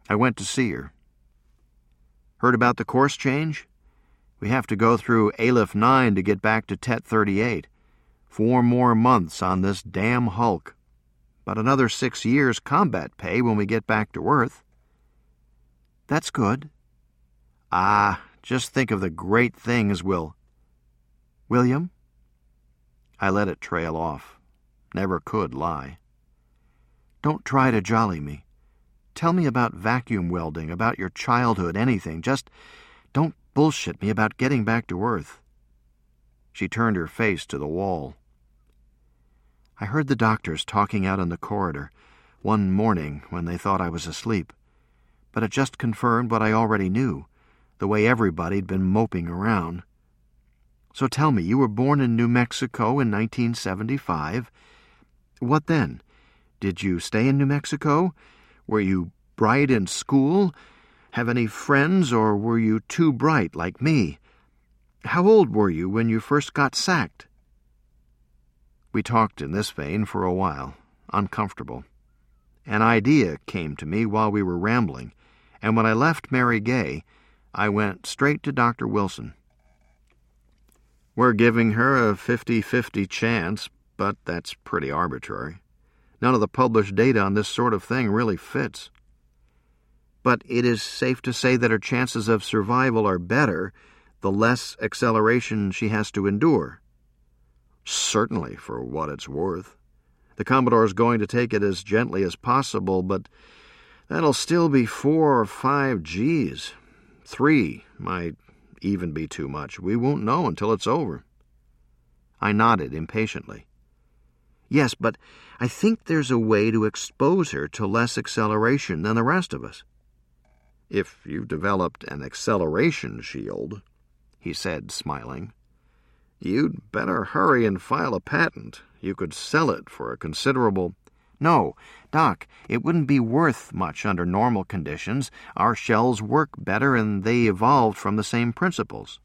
I went to see her. Heard about the course change? We have to go through Aleph 9 to get back to Tet 38. 4 more months on this damn Hulk. But another 6 years combat pay when we get back to Earth. That's good. Just think of the great things William? I let it trail off. Never could lie. Don't try to jolly me. Tell me about vacuum welding, about your childhood, anything. Just don't bullshit me about getting back to Earth. She turned her face to the wall. I heard the doctors talking out in the corridor one morning when they thought I was asleep, but it just confirmed what I already knew, the way everybody'd been moping around. So tell me, you were born in New Mexico in 1975. What then? Did you stay in New Mexico? Were you bright in school? Have any friends, or were you too bright like me? How old were you when you first got sacked? We talked in this vein for a while, uncomfortable. An idea came to me while we were rambling, and when I left Mary Gay, I went straight to Dr. Wilson. We're giving her a 50-50 chance, but that's pretty arbitrary. None of the published data on this sort of thing really fits. But it is safe to say that her chances of survival are better the less acceleration she has to endure. Certainly, for what it's worth. The Commodore's going to take it as gently as possible, but that'll still be 4 or 5 Gs. 3 might even be too much. We won't know until it's over. I nodded impatiently. Yes, but I think there's a way to expose her to less acceleration than the rest of us. If you've developed an acceleration shield, he said, smiling, you'd better hurry and file a patent. You could sell it for a considerable... No, Doc, it wouldn't be worth much under normal conditions. Our shells work better and they evolved from the same principles.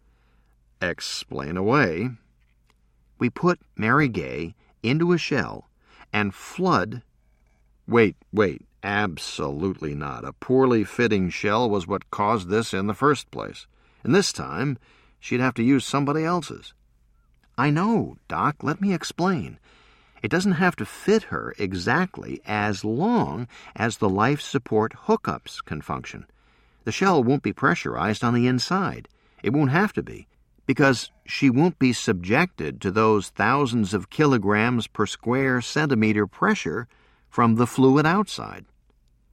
Explain away. We put Mary Gay into a shell and flood... Wait, absolutely not. A poorly fitting shell was what caused this in the first place. And this time, she'd have to use somebody else's. I know, Doc. Let me explain. It doesn't have to fit her exactly as long as the life support hookups can function. The shell won't be pressurized on the inside. It won't have to be, because she won't be subjected to those thousands of kilograms per square centimeter pressure from the fluid outside.